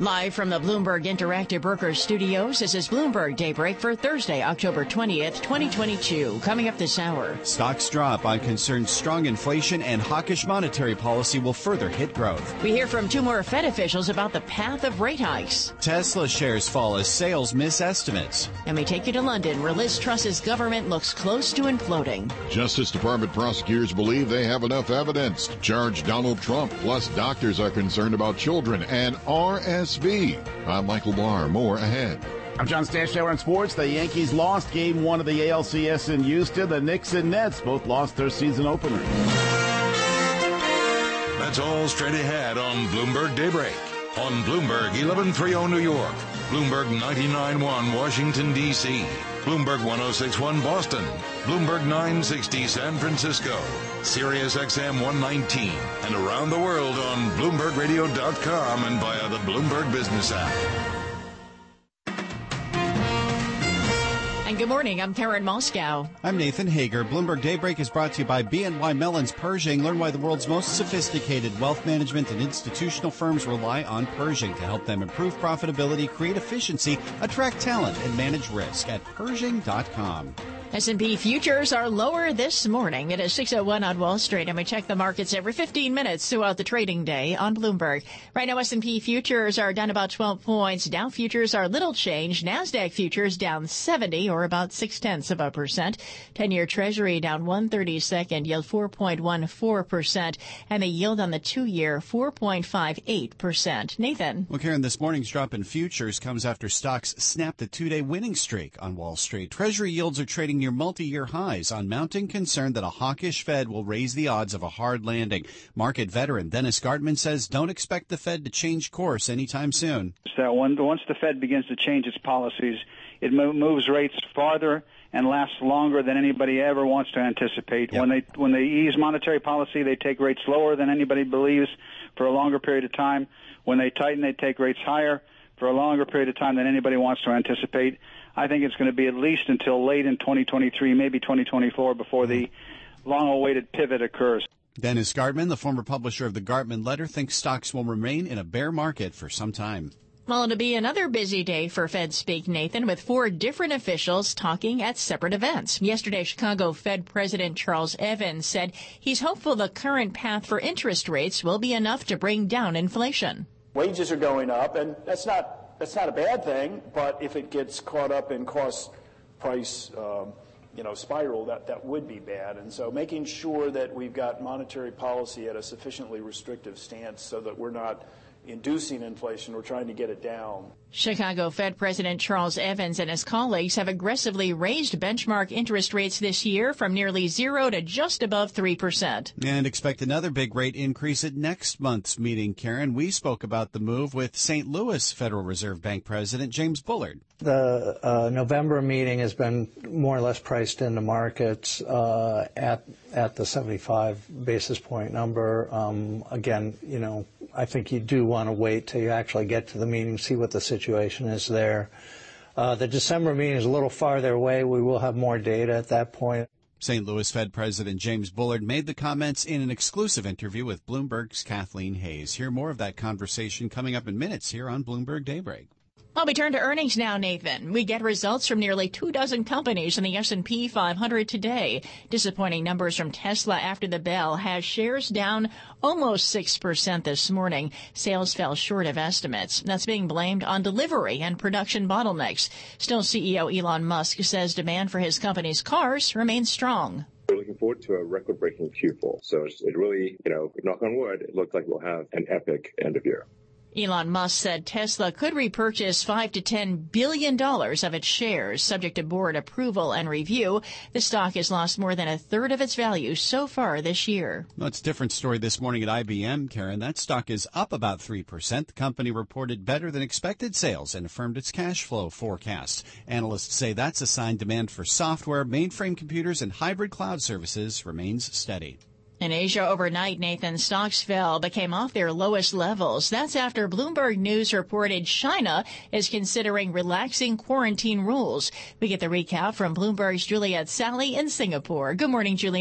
Live from the Bloomberg Interactive Brokers Studios, this is Bloomberg Daybreak for Thursday, October 20th, 2022. Coming up this hour. Stocks drop on concerns strong inflation and hawkish monetary policy will further hit growth. We hear from two more Fed officials about the path of rate hikes. Tesla shares fall as sales miss estimates. And we take you to London, where Liz Truss's government looks close to imploding. Justice Department prosecutors believe they have enough evidence to charge Donald Trump, plus doctors are concerned about children and RSV. I'm Michael Barr. More ahead. I'm John Stanchauer in sports. The Yankees lost Game 1 of the ALCS in Houston. The Knicks and Nets both lost their season openers. That's all straight ahead on Bloomberg Daybreak. On Bloomberg 1130 New York, Bloomberg 99.1 Washington, D.C., Bloomberg 106.1 Boston, Bloomberg 960 San Francisco, Sirius XM 119, and around the world on BloombergRadio.com and via the Bloomberg Business app. And good morning, I'm Karen Moscow. I'm Nathan Hager. Bloomberg Daybreak is brought to you by BNY Mellon's Pershing. Learn why the world's most sophisticated wealth management and institutional firms rely on Pershing to help them improve profitability, create efficiency, attract talent, and manage risk at Pershing.com. S&P futures are lower this morning. It is 6:01 on Wall Street, and we check the markets every 15 minutes throughout the trading day on Bloomberg. Right now, S&P futures are down about 12 points. Dow futures are little change. NASDAQ futures down 70, or about 0.6%. 10-year Treasury down 1/32, yield 4.14%, and the yield on the 2-year 4.58%. Nathan. Well, Karen, this morning's drop in futures comes after stocks snapped the 2-day winning streak on Wall Street. Treasury yields are trading near multi-year highs on mounting concern that a hawkish Fed will raise the odds of a hard landing. Market veteran Dennis Gartman says don't expect the Fed to change course anytime soon. So once the Fed begins to change its policies, it moves rates farther and lasts longer than anybody ever wants to anticipate. Yep. When they ease monetary policy, they take rates lower than anybody believes for a longer period of time. When they tighten, they take rates higher for a longer period of time than anybody wants to anticipate. I think it's going to be at least until late in 2023, maybe 2024, before the long-awaited pivot occurs. Dennis Gartman, the former publisher of the Gartman Letter, thinks stocks will remain in a bear market for some time. Well, it'll be another busy day for Fed Speak, Nathan, with 4 different officials talking at separate events. Yesterday, Chicago Fed President Charles Evans said he's hopeful the current path for interest rates will be enough to bring down inflation. Wages are going up, and that's not a bad thing, but if it gets caught up in cost price spiral, that would be bad. And so making sure that we've got monetary policy at a sufficiently restrictive stance so that we're not inducing inflation, we're trying to get it down. Chicago Fed President Charles Evans and his colleagues have aggressively raised benchmark interest rates this year from nearly 0 to just above 3%. And expect another big rate increase at next month's meeting, Karen. We spoke about the move with St. Louis Federal Reserve Bank President James Bullard. The November meeting has been more or less priced into markets at the 75 basis point number. Again, I think you do want to wait till you actually get to the meeting, see what the situation is there. The December meeting is a little farther away. We will have more data at that point. St. Louis Fed President James Bullard made the comments in an exclusive interview with Bloomberg's Kathleen Hayes. Hear more of that conversation coming up in minutes here on Bloomberg Daybreak. Well, we turn to earnings now, Nathan. We get results from nearly 24 companies in the S&P 500 today. Disappointing numbers from Tesla after the bell has shares down almost 6% this morning. Sales fell short of estimates. That's being blamed on delivery and production bottlenecks. Still, CEO Elon Musk says demand for his company's cars remains strong. We're looking forward to a record-breaking Q4. So it really, knock on wood, it looks like we'll have an epic end of year. Elon Musk said Tesla could repurchase $5 to $10 billion of its shares, subject to board approval and review. The stock has lost more than a third of its value so far this year. Well, it's a different story this morning at IBM, Karen. That stock is up about 3%. The company reported better than expected sales and affirmed its cash flow forecast. Analysts say that's a sign demand for software, mainframe computers, and hybrid cloud services remains steady. In Asia overnight, Nathan, stocks fell but came off their lowest levels. That's after Bloomberg News reported China is considering relaxing quarantine rules. We get the recap from Bloomberg's Juliet Sally in Singapore. Good morning, Juliet.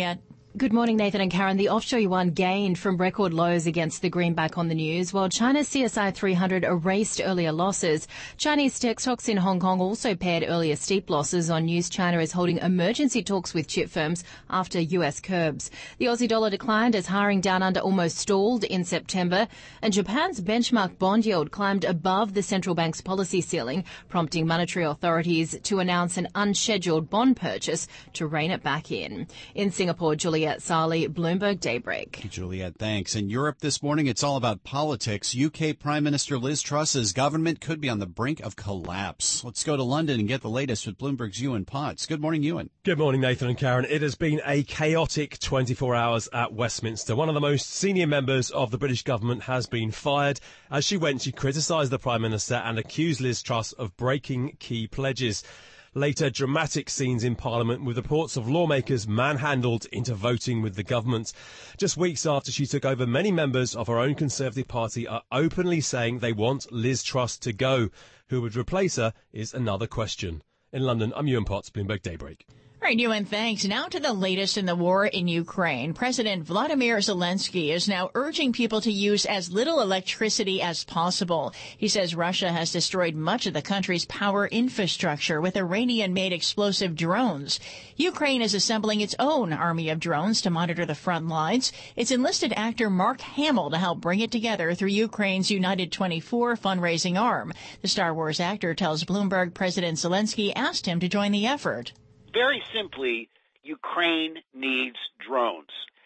Good morning, Nathan and Karen. The offshore yuan gained from record lows against the greenback on the news, while China's CSI 300 erased earlier losses. Chinese tech stocks in Hong Kong also paired earlier steep losses on news China is holding emergency talks with chip firms after US curbs. The Aussie dollar declined as hiring down under almost stalled in September, and Japan's benchmark bond yield climbed above the central bank's policy ceiling, prompting monetary authorities to announce an unscheduled bond purchase to rein it back in. In Singapore, Juliette Sali, Bloomberg Daybreak. Juliette, thanks. In Europe this morning, it's all about politics. UK Prime Minister Liz Truss's government could be on the brink of collapse. Let's go to London and get the latest with Bloomberg's Ewan Potts. Good morning, Ewan. Good morning, Nathan and Karen. It has been a chaotic 24 hours at Westminster. One of the most senior members of the British government has been fired. As she went, she criticised the Prime Minister and accused Liz Truss of breaking key pledges. Later, dramatic scenes in Parliament with reports of lawmakers manhandled into voting with the government. Just weeks after she took over, many members of her own Conservative Party are openly saying they want Liz Truss to go. Who would replace her is another question. In London, I'm Ewan Potts, Bloomberg Daybreak. All right, Ewan, thanks. Now to the latest in the war in Ukraine. President Vladimir Zelensky is now urging people to use as little electricity as possible. He says Russia has destroyed much of the country's power infrastructure with Iranian-made explosive drones. Ukraine is assembling its own army of drones to monitor the front lines. It's enlisted actor Mark Hamill to help bring it together through Ukraine's United 24 fundraising arm. The Star Wars actor tells Bloomberg President Zelensky asked him to join the effort. Very simply, Ukraine needs drones.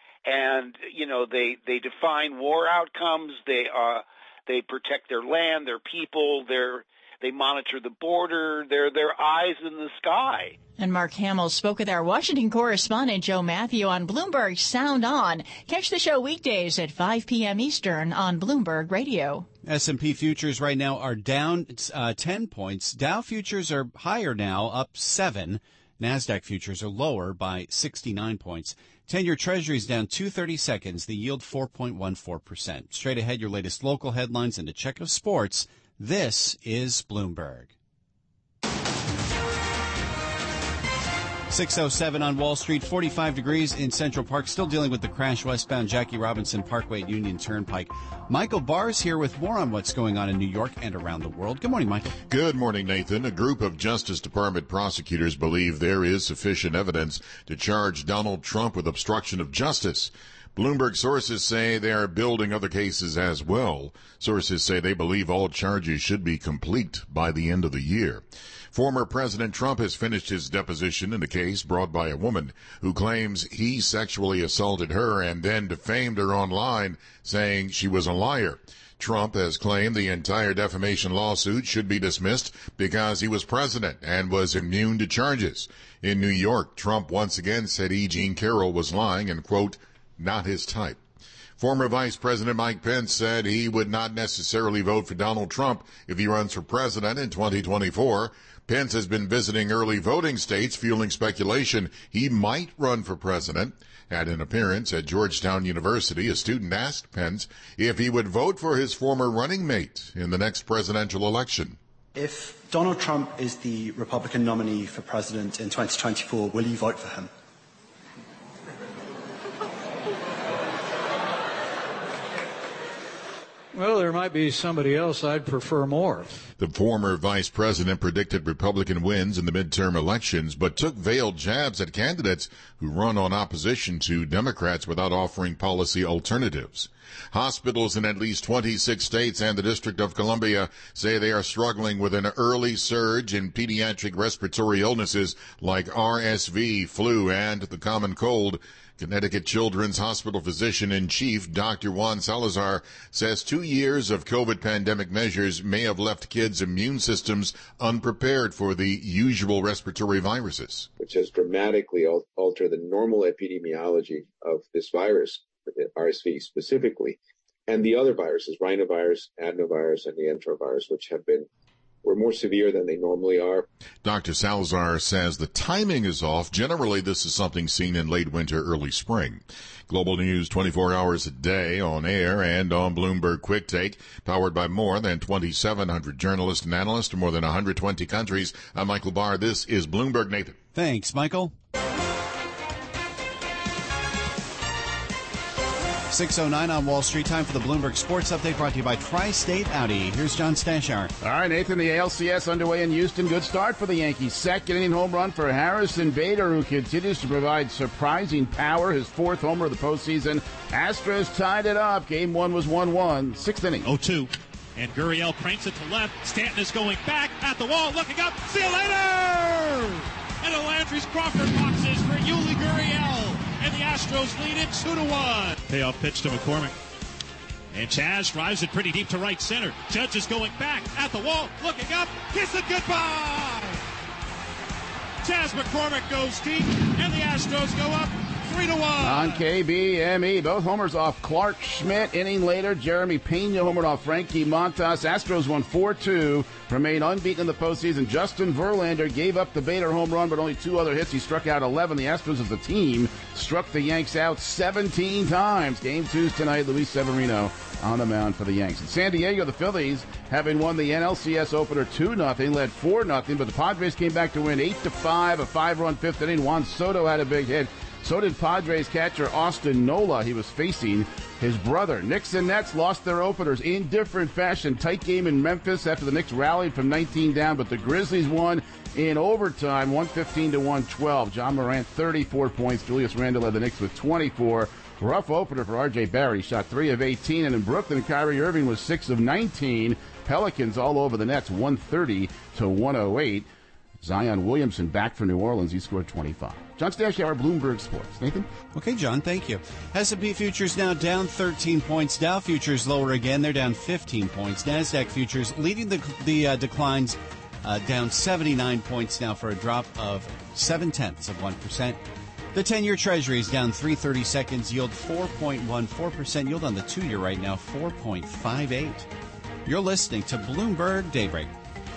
And, you know, they define war outcomes. They protect their land, their people, they monitor the border. They're their eyes in the sky. And Mark Hamill spoke with our Washington correspondent Joe Matthew on Bloomberg Sound On. Catch the show weekdays at 5 p.m. Eastern on Bloomberg Radio. S&P futures right now are down 10 points. Dow futures are higher now, up 7. NASDAQ futures are lower by 69 points. 10-year Treasuries down 2/30 seconds. The yield 4.14%. Straight ahead, your latest local headlines and a check of sports. This is Bloomberg. 6:07 on Wall Street, 45 degrees in Central Park. Still dealing with the crash westbound Jackie Robinson Parkway at Union Turnpike. Michael Barr is here with more on what's going on in New York and around the world. Good morning, Michael. Good morning, Nathan. A group of Justice Department prosecutors believe there is sufficient evidence to charge Donald Trump with obstruction of justice. Bloomberg sources say they are building other cases as well. Sources say they believe all charges should be complete by the end of the year. Former President Trump has finished his deposition in a case brought by a woman who claims he sexually assaulted her and then defamed her online, saying she was a liar. Trump has claimed the entire defamation lawsuit should be dismissed because he was president and was immune to charges. In New York, Trump once again said E. Jean Carroll was lying and, quote, not his type. Former Vice President Mike Pence said he would not necessarily vote for Donald Trump if he runs for president in 2024. Pence has been visiting early voting states, fueling speculation he might run for president. At an appearance at Georgetown University, a student asked Pence if he would vote for his former running mate in the next presidential election. If Donald Trump is the Republican nominee for president in 2024, will you vote for him? Well, there might be somebody else I'd prefer more. The former vice president predicted Republican wins in the midterm elections, but took veiled jabs at candidates who run on opposition to Democrats without offering policy alternatives. Hospitals in at least 26 states and the District of Columbia say they are struggling with an early surge in pediatric respiratory illnesses like RSV, flu, and the common cold. Connecticut Children's Hospital physician-in-chief Dr. Juan Salazar says 2 years of COVID pandemic measures may have left kids' immune systems unprepared for the usual respiratory viruses, which has dramatically altered the normal epidemiology of this virus, RSV specifically, and the other viruses, rhinovirus, adenovirus, and the enterovirus, which were more severe than they normally are. Dr. Salazar says the timing is off. Generally, this is something seen in late winter, early spring. Global news 24 hours a day on air and on Bloomberg Quick Take, powered by more than 2,700 journalists and analysts in more than 120 countries. I'm Michael Barr. This is Bloomberg. Nathan. Thanks, Michael. 6:09 on Wall Street. Time for the Bloomberg Sports Update, brought to you by Tri-State Audi. Here's John Stashower. All right, Nathan, the ALCS underway in Houston. Good start for the Yankees. Second inning home run for Harrison Bader, who continues to provide surprising power. His fourth homer of the postseason. Astros tied it up. Game 1 was 1-1. Sixth inning. 0-2. And Gurriel cranks it to left. Stanton is going back at the wall, looking up. See you later! And the Landry's Crawford boxes for Yuli Gurriel. And the Astros lead it 2-1. Payoff pitch to McCormick. And Chaz drives it pretty deep to right center. Judge is going back at the wall, looking up. Kiss it goodbye! Chaz McCormick goes deep, and the Astros go up 3-1. On KBME, both homers off Clark Schmidt. Inning later, Jeremy Pena homered off Frankie Montas. Astros won 4-2, remain unbeaten in the postseason. Justin Verlander gave up the Bader home run, but only 2 other hits. He struck out 11. The Astros as a team struck the Yanks out 17 times. Game 2's tonight. Luis Severino on the mound for the Yanks. In San Diego, the Phillies, having won the NLCS opener 2-0, led 4-0, but the Padres came back to win 8-5, a 5-run fifth inning. Juan Soto had a big hit. So did Padres catcher Austin Nola. He was facing his brother. Knicks and Nets lost their openers in different fashion. Tight game in Memphis after the Knicks rallied from 19 down, but the Grizzlies won in overtime, 115-112. John Morant, 34 points. Julius Randle led the Knicks with 24. Rough opener for R.J. Barry. Shot 3 of 18. And in Brooklyn, Kyrie Irving was 6 of 19. Pelicans all over the Nets, 130-108. Zion Williamson back for New Orleans. He scored 25. John Stashower, Bloomberg Sports. Nathan? Okay, John, thank you. S&P futures now down 13 points. Dow futures lower again. They're down 15 points. NASDAQ futures leading the declines, down 79 points now for a drop of 0.7%. The 10-year Treasury is down 3/30 seconds. Yield 4.14%. Yield on the 2-year right now, 4.58. You're listening to Bloomberg Daybreak.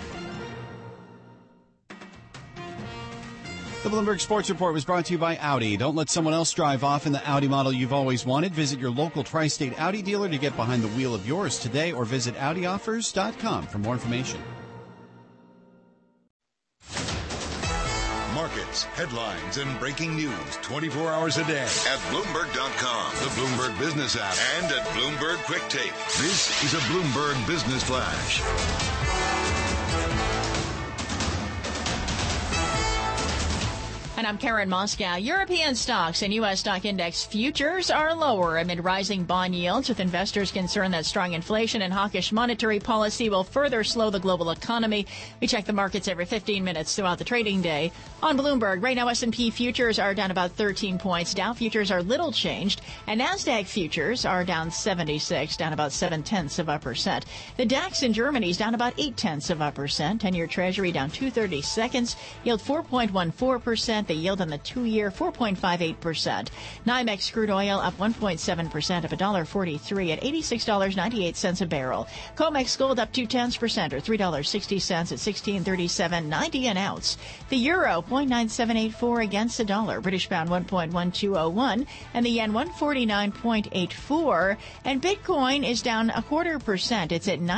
The Bloomberg Sports Report was brought to you by Audi. Don't let someone else drive off in the Audi model you've always wanted. Visit your local Tri-State Audi dealer to get behind the wheel of yours today, or visit AudiOffers.com for more information. Markets, headlines, and breaking news 24 hours a day at Bloomberg.com, the Bloomberg Business app, and at Bloomberg Quick Take. This is a Bloomberg Business Flash. And I'm Karen Moscow. European stocks and U.S. stock index futures are lower amid rising bond yields, with investors concerned that strong inflation and hawkish monetary policy will further slow the global economy. We check the markets every 15 minutes throughout the trading day. On Bloomberg, right now S&P futures are down about 13 points. Dow futures are little changed, and NASDAQ futures are down 76, down about 0.7%. The DAX in Germany is down about 0.8%. 10-year Treasury down 2/30 seconds. Yield 4.14%. The yield on the 2-year, 4.58%. NYMEX crude oil up 1.7% of $1.43 at $86.98 a barrel. COMEX gold up 0.2% or $3.60 at $16.37.90 an ounce. The euro 0.9784 against the dollar. British pound 1.1201 and the yen 149.84. And Bitcoin is down 0.25%. It's at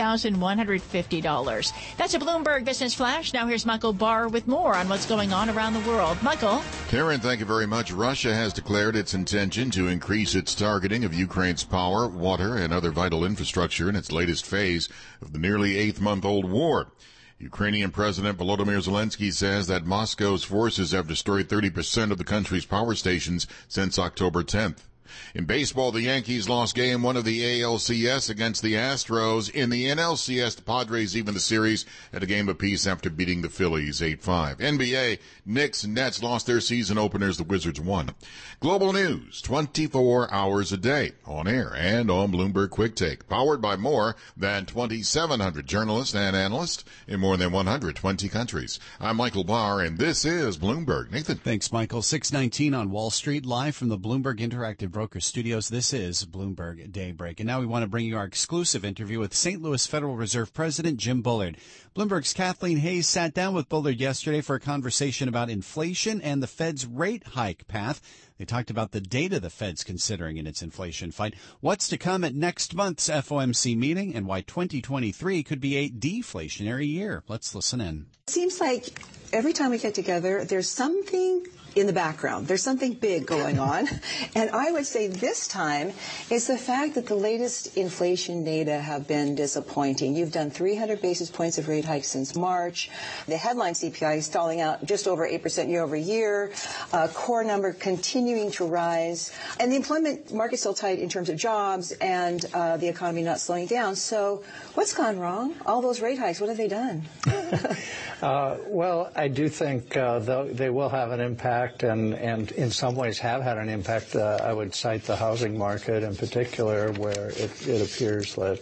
$19,150. That's a Bloomberg Business Flash. Now here's Michael Barr with more on what's going on around the world. Michael? Karen, thank you very much. Russia has declared its intention to increase its targeting of Ukraine's power, water, and other vital infrastructure in its latest phase of the nearly 8-month-old war. Ukrainian President Volodymyr Zelensky says that Moscow's forces have destroyed 30% of the country's power stations since October 10th. In baseball, the Yankees lost Game 1 of the ALCS against the Astros. In the NLCS, the Padres evened the series at a game apiece after beating the Phillies 8-5. NBA, Knicks and Nets lost their season openers. The Wizards won. Global news, 24 hours a day, on air and on Bloomberg Quick Take. Powered by more than 2,700 journalists and analysts in more than 120 countries. I'm Michael Barr, and this is Bloomberg. Nathan. Thanks, Michael. 6:19 on Wall Street, live from the Bloomberg Interactive Broker Studios. This is Bloomberg Daybreak. And now we want to bring you our exclusive interview with St. Louis Federal Reserve President Jim Bullard. Bloomberg's Kathleen Hayes sat down with Bullard yesterday for a conversation about inflation and the Fed's rate hike path. They talked about the data the Fed's considering in its inflation fight, what's to come at next month's FOMC meeting, and why 2023 could be a deflationary year. Let's listen in. It seems like every time we get together, there's something in the background. There's something big going on. And I would say this time is the fact that the latest inflation data have been disappointing. You've done 300 basis points of rate hikes since March. The headline CPI is stalling out just over 8% year over year. Core number continuing to rise. And the employment market still tight in terms of jobs and the economy not slowing down. So what's gone wrong? All those rate hikes, what have they done? Well, I do think they will have an impact and in some ways have had an impact. I would cite the housing market in particular, where it appears that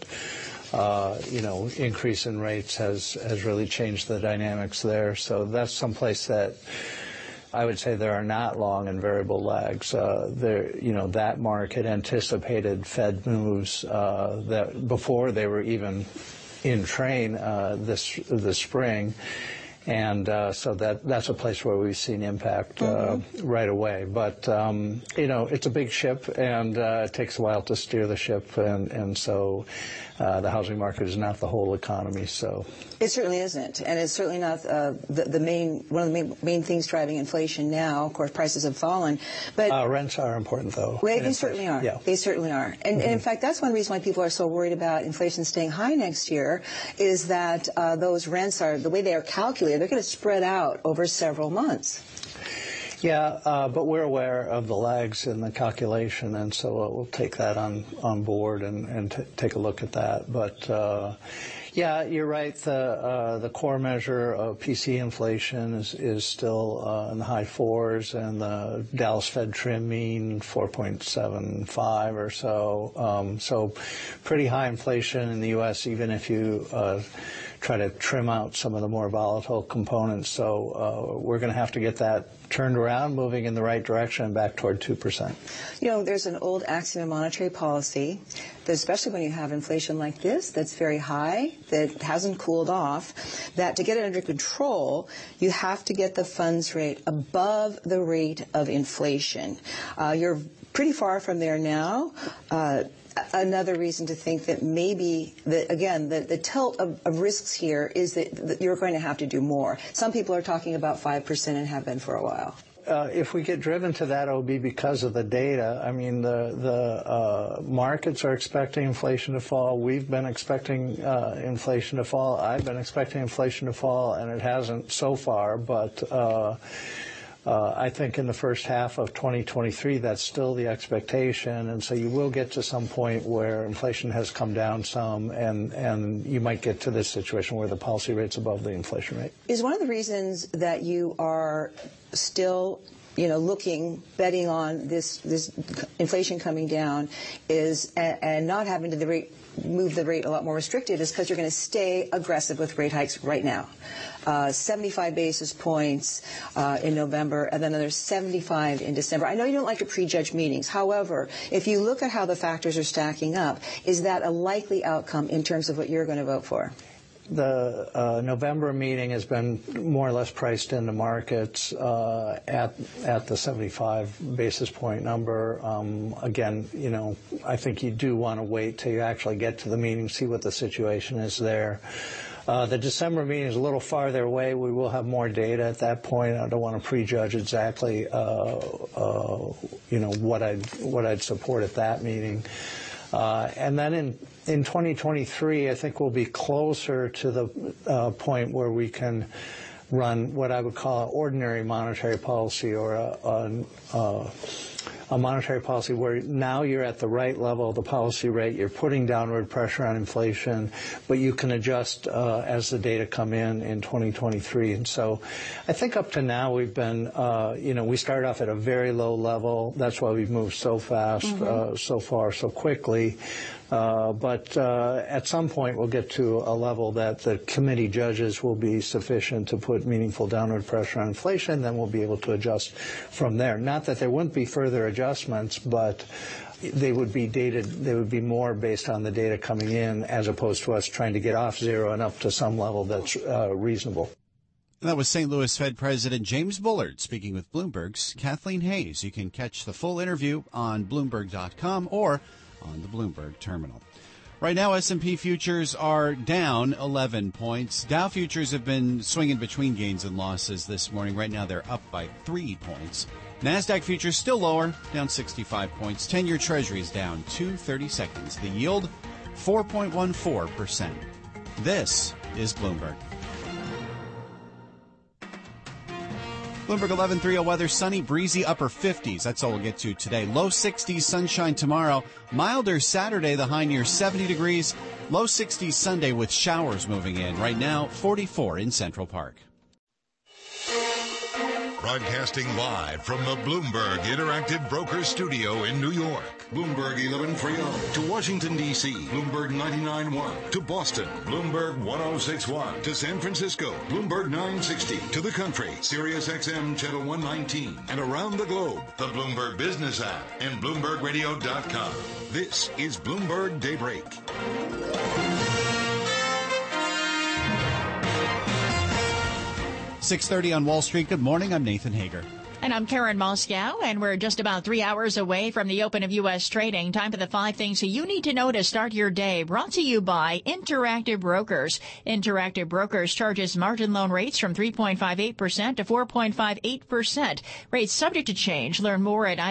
increase in rates has really changed the dynamics there. So that's someplace that I would say there are not long and variable lags. That market anticipated Fed moves that before they were even in train this spring. And so that's a place where we've seen impact right away. But, it's a big ship, and it takes a while to steer the ship. And so the housing market is not the whole economy. So it certainly isn't. And it's certainly not one of the main things driving inflation now. Of course, prices have fallen. But rents are important, though. Well, they certainly are. Yeah. They certainly are. And in fact, that's one reason why people are so worried about inflation staying high next year, is that those rents are, the way they are calculated, they're going to spread out over several months. Yeah, but we're aware of the lags in the calculation, and so we'll take that on board and take a look at that. But yeah, you're right. The core measure of PCE inflation is still in the high fours, and the Dallas Fed trim mean 4.75 or so. So pretty high inflation in the U.S., even if you try to trim out some of the more volatile components. So we're going to have to get that turned around, moving in the right direction, back toward 2%. There's an old axiom in monetary policy that, especially when you have inflation like this, that's very high, that hasn't cooled off, that to get it under control, you have to get the funds rate above the rate of inflation. You're pretty far from there now. Another reason to think that maybe, the tilt of risks here is that you're going to have to do more. Some people are talking about 5% and have been for a while. If we get driven to that, it'll be because of the data. I mean, the markets are expecting inflation to fall. We've been expecting inflation to fall. I've been expecting inflation to fall, and it hasn't so far, but I think in the first half of 2023, that's still the expectation. And so you will get to some point where inflation has come down some, and you might get to this situation where the policy rate's above the inflation rate. Is one of the reasons that you are still betting on this inflation coming down and not having to move the rate a lot more restricted is because you're going to stay aggressive with rate hikes right now. 75 basis points in November, and then another 75 in December. I know you don't like to prejudge meetings. However, if you look at how the factors are stacking up, is that a likely outcome in terms of what you're going to vote for? The November meeting has been more or less priced into markets at the 75 basis point number. Again, I think you do want to wait till you actually get to the meeting, see what the situation is there. The December meeting is a little farther away. We will have more data at that point. I don't want to prejudge exactly, what I'd support at that meeting. And then in 2023, I think we'll be closer to the point where we can run what I would call an ordinary monetary policy, or a monetary policy where now you're at the right level of the policy rate, you're putting downward pressure on inflation, but you can adjust as the data come in 2023. And so I think up to now we've been, we started off at a very low level. That's why we've moved so fast, so far, so quickly. But at some point we'll get to a level that the committee judges will be sufficient to put meaningful downward pressure on inflation. Then we'll be able to adjust from there. Not that there wouldn't be further adjustments, but they would be more based on the data coming in, as opposed to us trying to get off zero and up to some level that's reasonable. That was St. Louis Fed President James Bullard speaking with Bloomberg's Kathleen Hays. You can catch the full interview on Bloomberg.com or on the Bloomberg terminal. Right now, S&P futures are down 11 points. Dow futures have been swinging between gains and losses this morning. Right now, they're up by 3 points. NASDAQ futures still lower, down 65 points. 10-year Treasury is down 2/30 seconds. The yield, 4.14%. This is Bloomberg. Bloomberg 11:30 weather, sunny, breezy, upper 50s. That's all we'll get to today. Low 60s, sunshine tomorrow. Milder Saturday, the high near 70 degrees. Low 60s Sunday with showers moving in. Right now, 44 in Central Park. Broadcasting live from the Bloomberg Interactive Brokers Studio in New York. Bloomberg 1130 to Washington, D.C. Bloomberg 99.1 to Boston. Bloomberg 106.1 to San Francisco. Bloomberg 960 to the country. Sirius XM Channel 119. And around the globe, the Bloomberg Business app and BloombergRadio.com. This is Bloomberg Daybreak. 6:30 on Wall Street. Good morning. I'm Nathan Hager. And I'm Karen Moscow, and we're just about 3 hours away from the open of U.S. trading. Time for the 5 things you need to know to start your day. Brought to you by Interactive Brokers. Interactive Brokers charges margin loan rates from 3.58% to 4.58%. Rates subject to change. Learn more at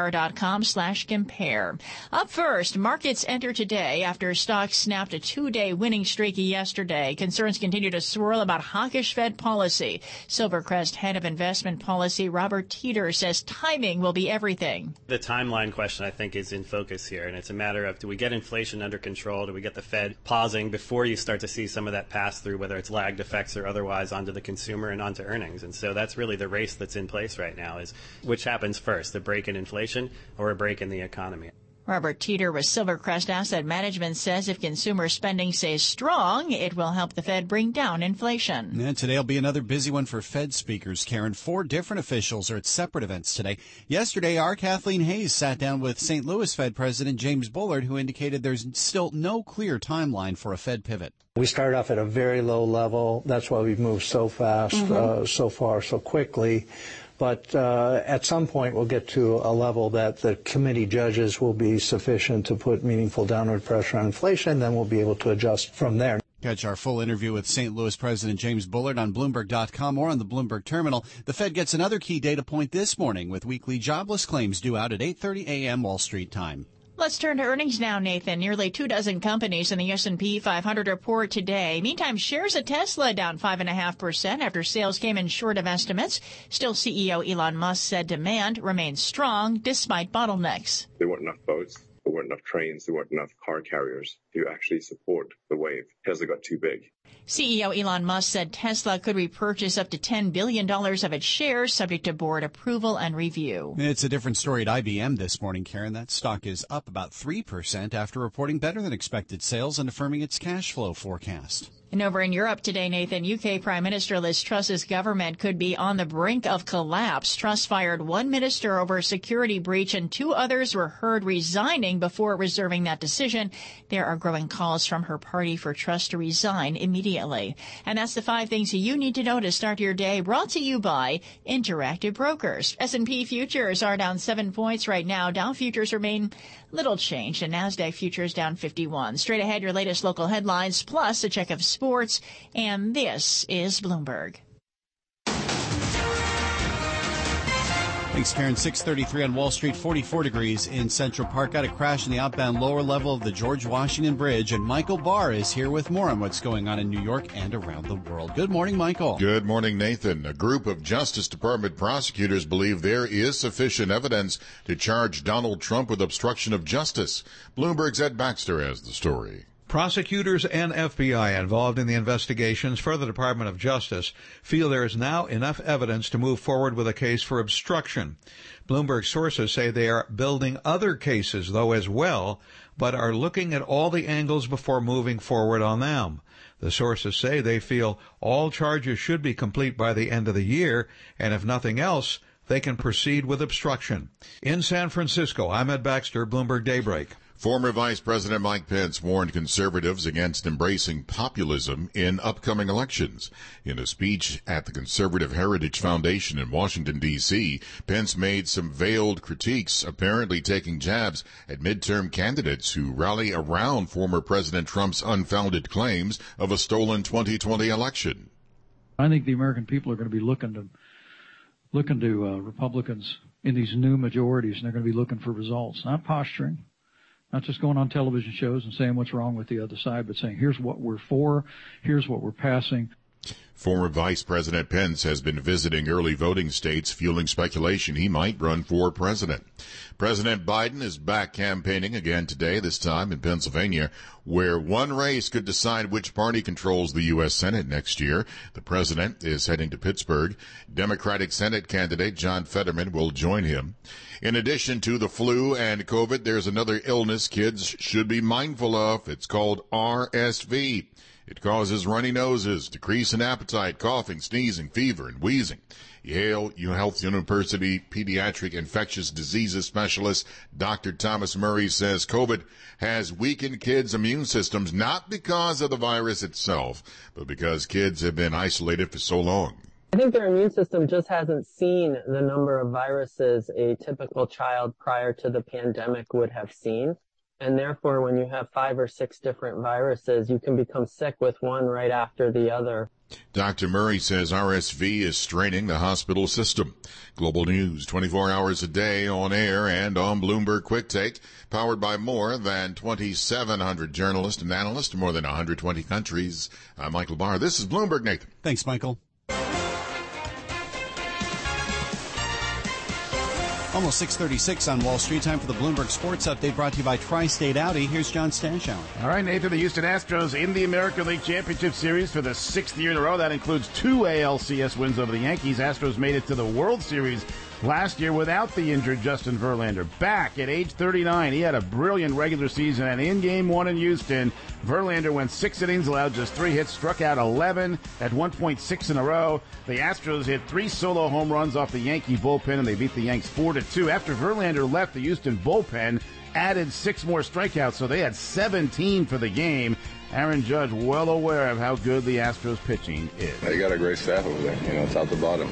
ibkr.com/compare. Up first, markets enter today after stocks snapped a 2-day winning streak yesterday. Concerns continue to swirl about hawkish Fed policy. Silvercrest head of investment policy, Robert Teeter, says timing will be everything. The timeline question, I think, is in focus here, and it's a matter of, do we get inflation under control? Do we get the Fed pausing before you start to see some of that pass through, whether it's lagged effects or otherwise, onto the consumer and onto earnings? And so that's really the race that's in place right now, is which happens first, a break in inflation or a break in the economy. Robert Teeter with Silvercrest Asset Management says if consumer spending stays strong, it will help the Fed bring down inflation. And today will be another busy one for Fed speakers, Karen. 4 different officials are at separate events today. Yesterday, our Kathleen Hayes sat down with St. Louis Fed President James Bullard, who indicated there's still no clear timeline for a Fed pivot. We started off at a very low level. That's why we've moved so fast, so far, so quickly. But at some point, we'll get to a level that the committee judges will be sufficient to put meaningful downward pressure on inflation. Then we'll be able to adjust from there. Catch our full interview with St. Louis President James Bullard on Bloomberg.com or on the Bloomberg Terminal. The Fed gets another key data point this morning with weekly jobless claims due out at 8:30 a.m. Wall Street time. Let's turn to earnings now, Nathan. Nearly 24 companies in the S&P 500 report today. Meantime, shares of Tesla down 5.5% after sales came in short of estimates. Still, CEO Elon Musk said demand remains strong despite bottlenecks. There weren't enough boats, there weren't enough trains, there weren't enough car carriers to actually support the wave. Tesla got too big. CEO Elon Musk said Tesla could repurchase up to $10 billion of its shares, subject to board approval and review. It's a different story at IBM this morning, Karen. That stock is up about 3% after reporting better than expected sales and affirming its cash flow forecast. And over in Europe today, Nathan, UK Prime Minister Liz Truss's government could be on the brink of collapse. Truss fired one minister over a security breach, and 2 others were heard resigning before reserving that decision. There are growing calls from her party for Truss to resign immediately. And that's the 5 things you need to know to start your day, brought to you by Interactive Brokers. S&P futures are down 7 points right now. Dow futures remain little changed, and NASDAQ futures down 51. Straight ahead, your latest local headlines, plus a check of sports, and this is Bloomberg. Thanks, Karen. 6:33 on Wall Street, 44 degrees in Central Park. Got a crash in the outbound lower level of the George Washington Bridge, and Michael Barr is here with more on what's going on in New York and around the world. Good morning, Michael. Good morning, Nathan. A group of Justice Department prosecutors believe there is sufficient evidence to charge Donald Trump with obstruction of justice. Bloomberg's Ed Baxter has the story. Prosecutors and FBI involved in the investigations for the Department of Justice feel there is now enough evidence to move forward with a case for obstruction. Bloomberg sources say they are building other cases, though, as well, but are looking at all the angles before moving forward on them. The sources say they feel all charges should be complete by the end of the year, and if nothing else, they can proceed with obstruction. In San Francisco, I'm Ed Baxter, Bloomberg Daybreak. Former Vice President Mike Pence warned conservatives against embracing populism in upcoming elections. In a speech at the Conservative Heritage Foundation in Washington, D.C., Pence made some veiled critiques, apparently taking jabs at midterm candidates who rally around former President Trump's unfounded claims of a stolen 2020 election. I think the American people are going to be looking to Republicans in these new majorities, and they're going to be looking for results, not posturing. Not just going on television shows and saying what's wrong with the other side, but saying, here's what we're for, here's what we're passing. Former Vice President Pence has been visiting early voting states, fueling speculation he might run for president. President Biden is back campaigning again today, this time in Pennsylvania, where one race could decide which party controls the U.S. Senate next year. The president is heading to Pittsburgh. Democratic Senate candidate John Fetterman will join him. In addition to the flu and COVID, there's another illness kids should be mindful of. It's called RSV. It causes runny noses, decrease in appetite, coughing, sneezing, fever, and wheezing. Yale Health University pediatric infectious diseases specialist Dr. Thomas Murray says COVID has weakened kids' immune systems not because of the virus itself, but because kids have been isolated for so long. I think their immune system just hasn't seen the number of viruses a typical child prior to the pandemic would have seen. And therefore, when you have 5 or 6 different viruses, you can become sick with one right after the other. Dr. Murray says RSV is straining the hospital system. Global News, 24 hours a day on air and on Bloomberg Quick Take, powered by more than 2,700 journalists and analysts in more than 120 countries. I'm Michael Barr. This is Bloomberg, Nathan. Thanks, Michael. Almost 6:36 on Wall Street. Time for the Bloomberg Sports Update, brought to you by Tri-State Audi. Here's John Stanshower. All right, Nathan, the Houston Astros in the American League Championship Series for the 6th year in a row. That includes 2 ALCS wins over the Yankees. Astros made it to the World Series last year without the injured Justin Verlander. Back at age 39, he had a brilliant regular season, and in Game 1 in Houston, Verlander went 6 innings, allowed just 3 hits, struck out 11 at 1.6 in a row. The Astros hit 3 solo home runs off the Yankee bullpen, and they beat the Yanks 4-2. After Verlander left, the Houston bullpen added 6 more strikeouts, so they had 17 for the game. Aaron Judge, well aware of how good the Astros pitching is. They got a great staff over there, top to bottom.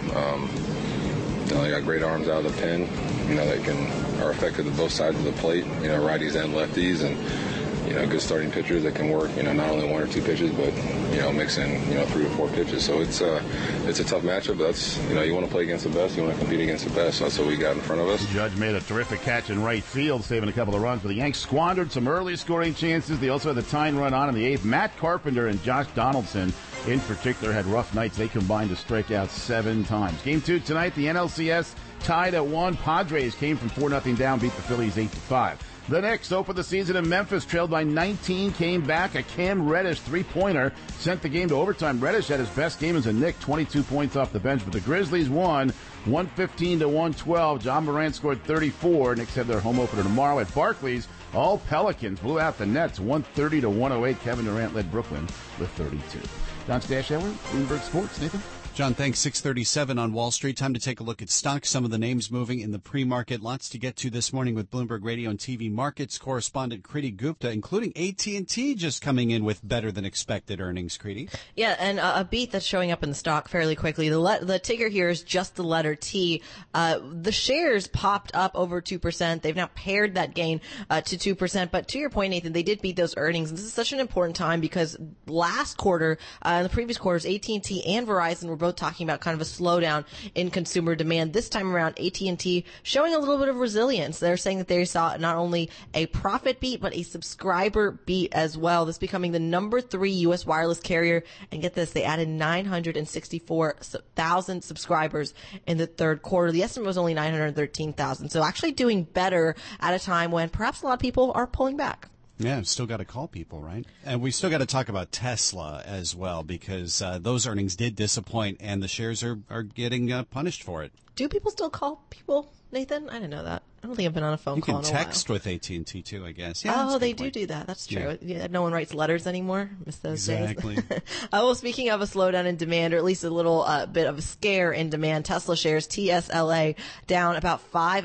They got great arms out of the pen. They are effective at both sides of the plate, righties and lefties, and good starting pitchers that can work, not only 1 or 2 pitches, but mix in 3 or 4 pitches. So it's a tough matchup. But that's you want to play against the best, you want to compete against the best. So that's what we got in front of us. Judge made a terrific catch in right field, saving a couple of runs. But the Yanks squandered some early scoring chances. They also had the tying run on in the 8th. Matt Carpenter and Josh Donaldson, in particular, had rough nights. They combined to strike out 7 times. Game 2 tonight, the NLCS tied at 1. Padres came from 4-0 down, beat the Phillies 8-5. The Knicks opened the season in Memphis, trailed by 19, came back. A Cam Reddish three-pointer sent the game to overtime. Reddish had his best game as a Knick, 22 points off the bench, but the Grizzlies won 115-112. John Morant scored 34. Knicks have their home opener tomorrow at Barclays. All Pelicans blew out the Nets 130-108. Kevin Durant led Brooklyn with 32. John Stanshower, Bloomberg Sports. Nathan? John, thanks. 6:37 on Wall Street. Time to take a look at stocks. Some of the names moving in the pre-market. Lots to get to this morning with Bloomberg Radio and TV Markets correspondent Kriti Gupta, including AT&T just coming in with better than expected earnings, Kriti. Yeah, and a beat that's showing up in the stock fairly quickly. The ticker here is just the letter T. The shares popped up over 2%. They've now paired that gain to 2%. But to your point, Nathan, they did beat those earnings. And this is such an important time because last quarter, in the previous quarters, AT&T and Verizon were both talking about kind of a slowdown in consumer demand. This time around, AT&T showing a little bit of resilience. They're saying that they saw not only a profit beat, but a subscriber beat as well. This becoming the number 3 U.S. wireless carrier. And get this, they added 964,000 subscribers in the third quarter. The estimate was only 913,000. So actually doing better at a time when perhaps a lot of people are pulling back. Yeah, still got to call people, right? And we still got to talk about Tesla as well, because those earnings did disappoint, and the shares are getting punished for it. Do people still call people, Nathan? I didn't know that. I don't think I've been on a phone call in a while. You can text with AT&T too, I guess. Yeah, oh, they do that. That's true. Yeah, no one writes letters anymore. Miss those days. Exactly. Well, speaking of a slowdown in demand, or at least a little bit of a scare in demand, Tesla shares, TSLA, down about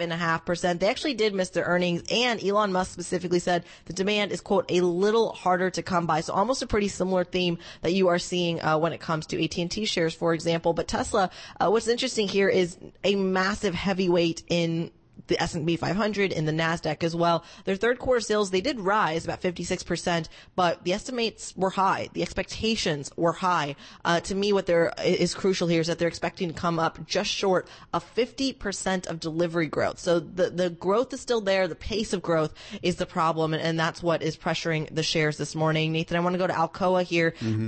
5.5%. They actually did miss their earnings, and Elon Musk specifically said the demand is, quote, a little harder to come by. So almost a pretty similar theme that you are seeing when it comes to AT&T shares, for example. But Tesla, what's interesting here is a massive heavyweight in the S&P 500 and the NASDAQ as well. Their third quarter sales, they did rise about 56%, but the estimates were high. The expectations were high. To me, what is crucial here is that they're expecting to come up just short of 50% of delivery growth. So the growth is still there. The pace of growth is the problem, and that's what is pressuring the shares this morning. Nathan, I want to go to Alcoa here.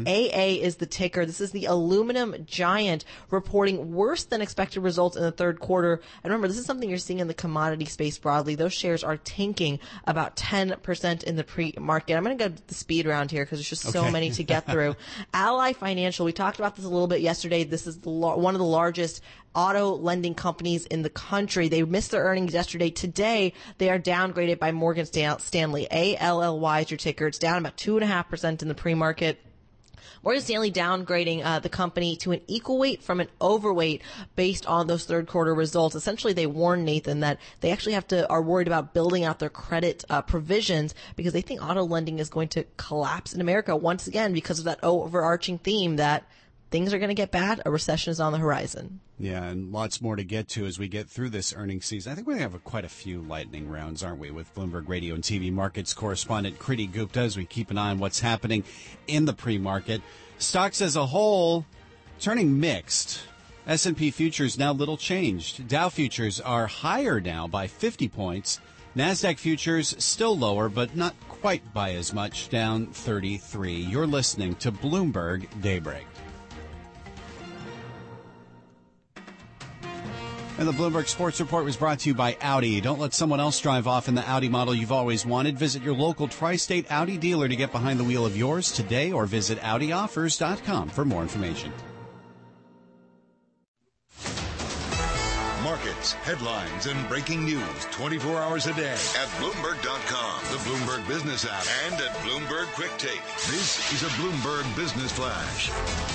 AA is the ticker. This is the aluminum giant reporting worse than expected results in the third quarter. And remember, this is something you're seeing in the commodity space broadly. Those shares are tanking about 10% in the pre-market. I'm going to go the speed round here because there's just so many to get through. Ally Financial, we talked about this a little bit yesterday. This is one of the largest auto lending companies in the country. They missed their earnings yesterday. Today, they are downgraded by Morgan Stanley. ALLY is your ticker. It's down about 2.5% in the pre-market. Morgan Stanley downgrading the company to an equal weight from an overweight based on those third quarter results. Essentially, they warned Nathan that they actually are worried about building out their credit provisions because they think auto lending is going to collapse in America once again because of that overarching theme that things are going to get bad. A recession is on the horizon. Yeah, and lots more to get to as we get through this earnings season. I think we have quite a few lightning rounds, aren't we, with Bloomberg Radio and TV markets correspondent Kriti Gupta as we keep an eye on what's happening in the pre-market. Stocks as a whole turning mixed. S&P futures now little changed. Dow futures are higher now by 50 points. NASDAQ futures still lower, but not quite by as much, down 33. You're listening to Bloomberg Daybreak. And the Bloomberg Sports Report was brought to you by Audi. Don't let someone else drive off in the Audi model you've always wanted. Visit your local tri-state Audi dealer to get behind the wheel of yours today or visit AudiOffers.com for more information. Markets, headlines, and breaking news 24 hours a day at Bloomberg.com, the Bloomberg Business app, and at Bloomberg Quick Take. This is a Bloomberg Business Flash.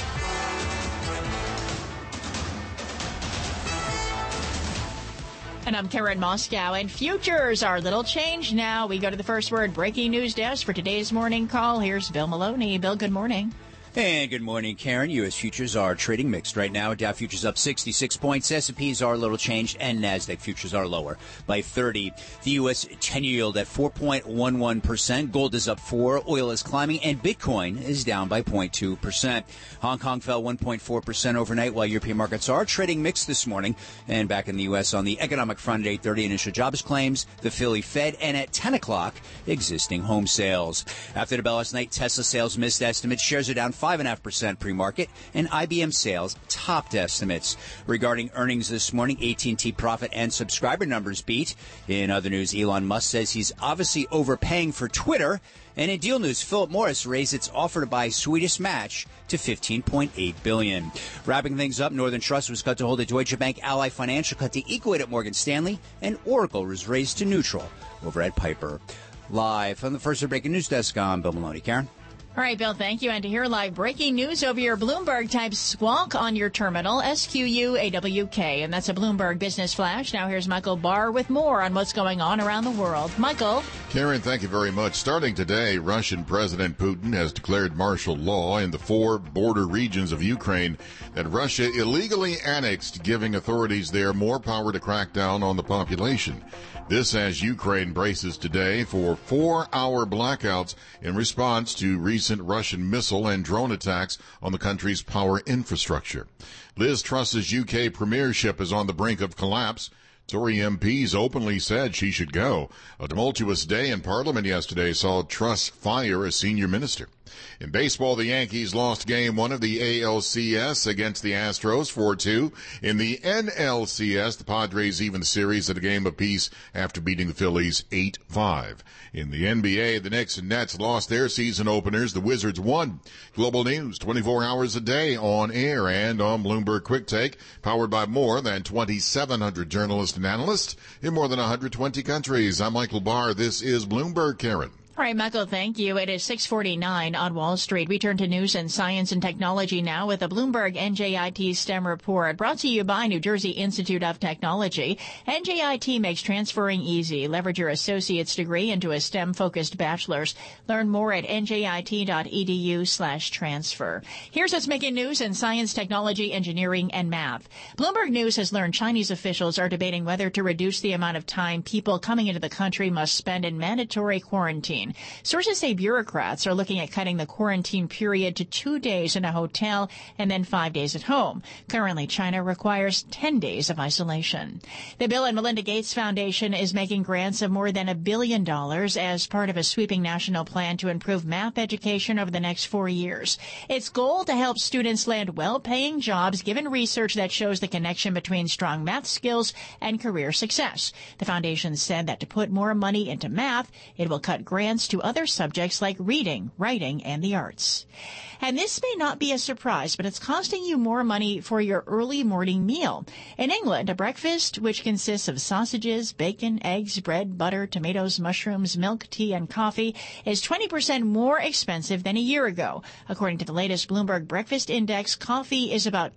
And I'm Karen Moscow, and futures are a little changed now. We go to the first word breaking news desk for today's morning call. Here's Bill Maloney. Bill, good morning. And good morning, Karen. U.S. futures are trading mixed right now. Dow futures up 66 points. S&Ps are a little changed, and NASDAQ futures are lower by 30. The U.S. 10-year yield at 4.11%. Gold is up 4. Oil is climbing, and Bitcoin is down by 0.2%. Hong Kong fell 1.4% overnight, while European markets are trading mixed this morning. And back in the U.S. on the economic front at 8:30, initial jobs claims, the Philly Fed, and at 10 o'clock, existing home sales. After the bell last night, Tesla sales missed estimates. Shares are down 5.5% pre-market, and IBM sales topped estimates. Regarding earnings this morning, AT&T profit and subscriber numbers beat. In other news, Elon Musk says he's obviously overpaying for Twitter. And in deal news, Philip Morris raised its offer to buy Swedish Match to $15.8 billion. Wrapping things up, Northern Trust was cut to hold at Deutsche Bank, Ally Financial cut to equal weight at Morgan Stanley, and Oracle was raised to neutral over at Piper. Live from the first breaking news desk, I'm Bill Maloney. Karen? All right, Bill, thank you. And to hear live breaking news over your Bloomberg, type squawk on your terminal, SQUAWK. And that's a Bloomberg Business Flash. Now here's Michael Barr with more on what's going on around the world. Michael. Karen, thank you very much. Starting today, Russian President Putin has declared martial law in the 4 border regions of Ukraine that Russia illegally annexed, giving authorities there more power to crack down on the population. This as Ukraine braces today for 4-hour blackouts in response to recent Russian missile and drone attacks on the country's power infrastructure. Liz Truss's UK premiership is on the brink of collapse. Tory MPs openly said she should go. A tumultuous day in Parliament yesterday saw Truss fire a senior minister. In baseball, the Yankees lost Game 1 of the ALCS against the Astros 4-2. In the NLCS, the Padres evened the series at a game apiece after beating the Phillies 8-5. In the NBA, the Knicks and Nets lost their season openers. The Wizards won. Global news 24 hours a day on air and on Bloomberg Quick Take, powered by more than 2,700 journalists and and analyst in more than 120 countries. I'm Michael Barr. This is Bloomberg, Karen. All right, Michael, thank you. It is 6:49 on Wall Street. We turn to news and science and technology now with a Bloomberg NJIT STEM report brought to you by New Jersey Institute of Technology. NJIT makes transferring easy. Leverage your associate's degree into a STEM-focused bachelor's. Learn more at njit.edu/transfer. Here's what's making news in science, technology, engineering, and math. Bloomberg News has learned Chinese officials are debating whether to reduce the amount of time people coming into the country must spend in mandatory quarantine. Sources say bureaucrats are looking at cutting the quarantine period to 2 days in a hotel and then 5 days at home. Currently, China requires 10 days of isolation. The Bill and Melinda Gates Foundation is making grants of more than $1 billion as part of a sweeping national plan to improve math education over the next 4 years. Its goal to help students land well-paying jobs, given research that shows the connection between strong math skills and career success. The foundation said that to put more money into math, it will cut grants to other subjects like reading, writing, and the arts. And this may not be a surprise, but it's costing you more money for your early morning meal. In England, a breakfast, which consists of sausages, bacon, eggs, bread, butter, tomatoes, mushrooms, milk, tea, and coffee, is 20% more expensive than a year ago. According to the latest Bloomberg Breakfast Index, coffee is about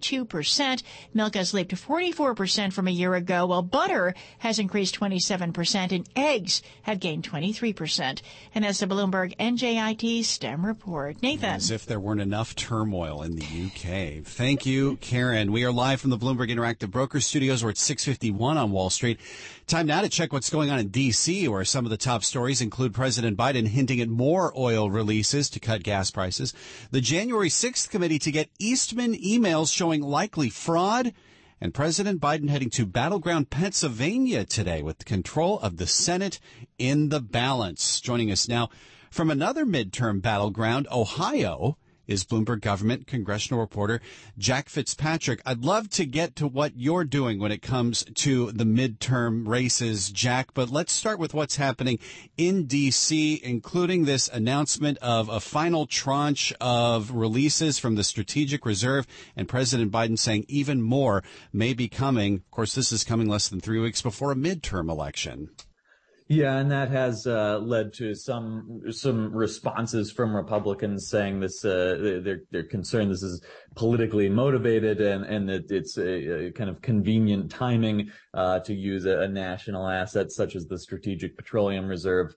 22%, milk has leaped to 44% from a year ago, while butter has increased 27%, and eggs have gained 23%. And that's the Bloomberg NJIT STEM report. Nathan. As if there weren't enough turmoil in the UK. Thank you, Karen. We are live from the Bloomberg Interactive Brokers Studios. We're at 6:51 on Wall Street. Time now to check what's going on in D.C., where some of the top stories include President Biden hinting at more oil releases to cut gas prices, the January 6th committee to get Eastman emails showing likely fraud, and President Biden heading to battleground Pennsylvania today with control of the Senate in the balance. Joining us now from another midterm battleground, Ohio, is Bloomberg government congressional reporter Jack Fitzpatrick. I'd love to get to what you're doing when it comes to the midterm races, Jack, but let's start with what's happening in D.C., including this announcement of a final tranche of releases from the Strategic Reserve, and President Biden saying even more may be coming. Of course, this is coming less than 3 weeks before a midterm election. Yeah, and that has led to some responses from Republicans saying this they're concerned this is politically motivated and that it's a kind of convenient timing to use a national asset such as the Strategic Petroleum Reserve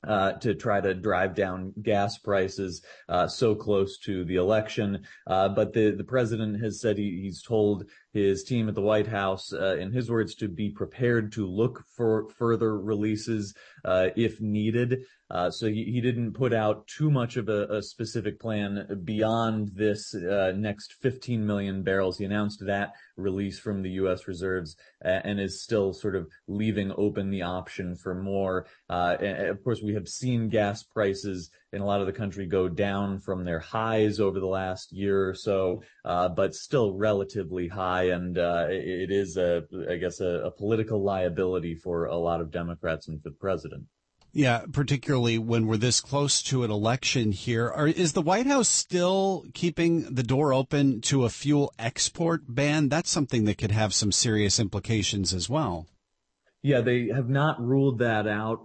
to try to drive down gas prices so close to the election. But the president has said he's told his team at the White House, in his words, to be prepared to look for further releases if needed. So he didn't put out too much of a specific plan beyond this next 15 million barrels. He announced that release from the U.S. reserves and is still sort of leaving open the option for more. And of course, we have seen gas prices in a lot of the country go down from their highs over the last year or so, but still relatively high. And it is, I guess, a political liability for a lot of Democrats and for the president. Yeah, particularly when we're this close to an election here. Is the White House still keeping the door open to a fuel export ban? That's something that could have some serious implications as well. Yeah, they have not ruled that out.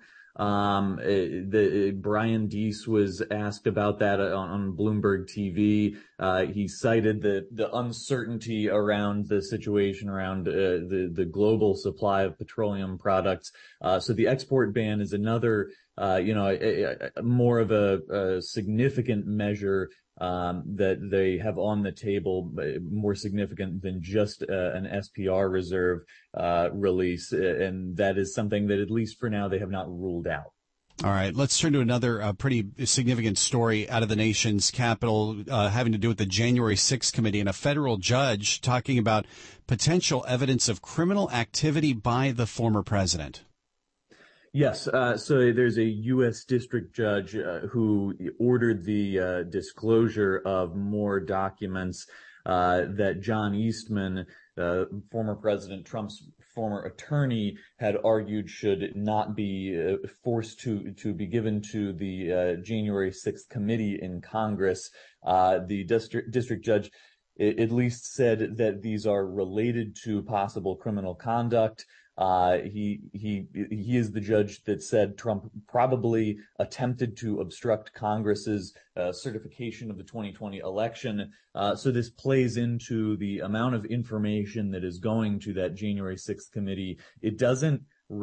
Brian Deese was asked about that on Bloomberg TV. He cited the uncertainty around the situation around the global supply of petroleum products. So the export ban is another, more of a significant measure that they have on the table, more significant than just an SPR reserve release. And that is something that, at least for now, they have not ruled out. All right, let's turn to another pretty significant story out of the nation's capital having to do with the January 6th committee and a federal judge talking about potential evidence of criminal activity by the former president. Yes. So there's a U.S. district judge who ordered the disclosure of more documents that John Eastman, former President Trump's former attorney, had argued should not be forced to be given to the January 6th committee in Congress. The district judge at least said that these are related to possible criminal conduct. He is the judge that said Trump probably attempted to obstruct Congress's certification of the 2020 election. So this plays into the amount of information that is going to that January 6th committee. It doesn't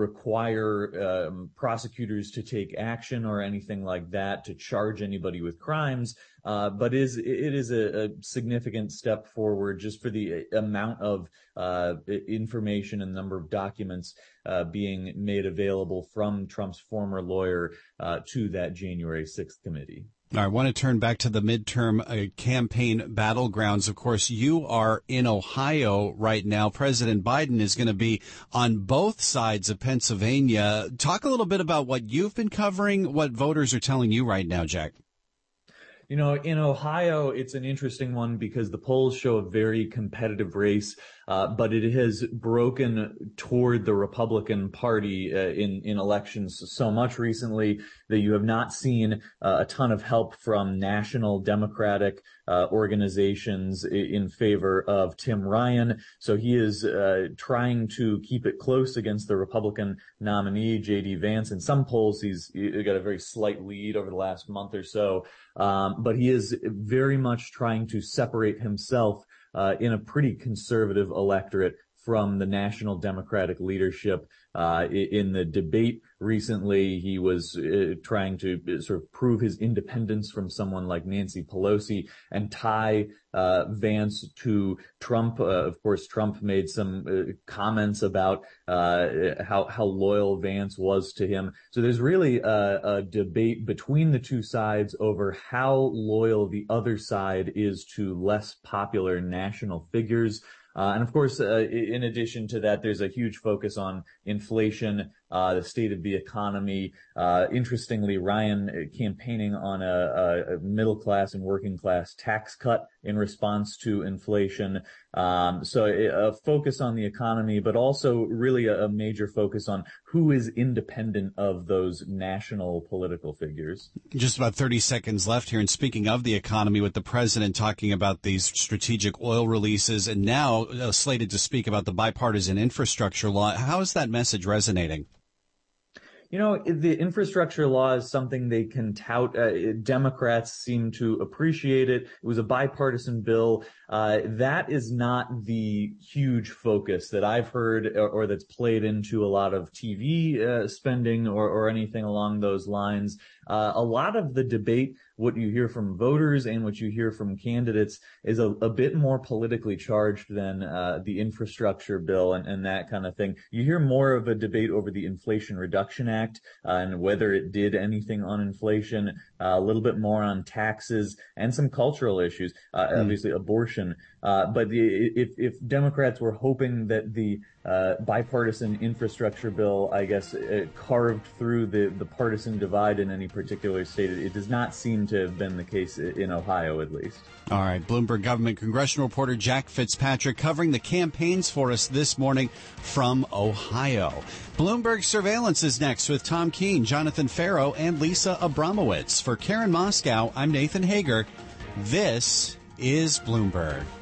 require prosecutors to take action or anything like that to charge anybody with crimes, but it is a significant step forward just for the amount of information and number of documents being made available from Trump's former lawyer to that January 6th committee. I want to turn back to the midterm campaign battlegrounds. Of course, you are in Ohio right now. President Biden is going to be on both sides of Pennsylvania. Talk a little bit about what you've been covering, what voters are telling you right now, Jack. You know, in Ohio, it's an interesting one because the polls show a very competitive race, but it has broken toward the Republican Party in elections so much recently that you have not seen a ton of help from national Democratic organizations in favor of Tim Ryan. So he is trying to keep it close against the Republican nominee, J.D. Vance. In some polls, he's got a very slight lead over the last month or so. But he is very much trying to separate himself in a pretty conservative electorate from the national Democratic leadership. In the debate recently, he was trying to sort of prove his independence from someone like Nancy Pelosi and tie Vance to Trump. Of course, Trump made some comments about how loyal Vance was to him. So there's really a debate between the two sides over how loyal the other side is to less popular national figures. And of course, in addition to that, there's a huge focus on inflation, the state of the economy. Interestingly, Ryan campaigning on a middle class and working class tax cut in response to inflation. So a focus on the economy, but also really a major focus on who is independent of those national political figures. Just about 30 seconds left here. And speaking of the economy, with the president talking about these strategic oil releases and now slated to speak about the bipartisan infrastructure law, how is that message resonating? You know, the infrastructure law is something they can tout. Democrats seem to appreciate it. It was a bipartisan bill. That is not the huge focus that I've heard or that's played into a lot of TV spending or anything along those lines. A lot of the debate, what you hear from voters and what you hear from candidates, is a bit more politically charged than the infrastructure bill and that kind of thing. You hear more of a debate over the Inflation Reduction Act and whether it did anything on inflation, a little bit more on taxes and some cultural issues, obviously abortion. But if Democrats were hoping that the bipartisan infrastructure bill, I guess, carved through the partisan divide in any particular state, it does not seem to have been the case in Ohio, at least. All right. Bloomberg government congressional reporter Jack Fitzpatrick covering the campaigns for us this morning from Ohio. Bloomberg Surveillance is next with Tom Keene, Jonathan Farrow, and Lisa Abramowitz. For Karen Moscow, I'm Nathan Hager. This is Bloomberg.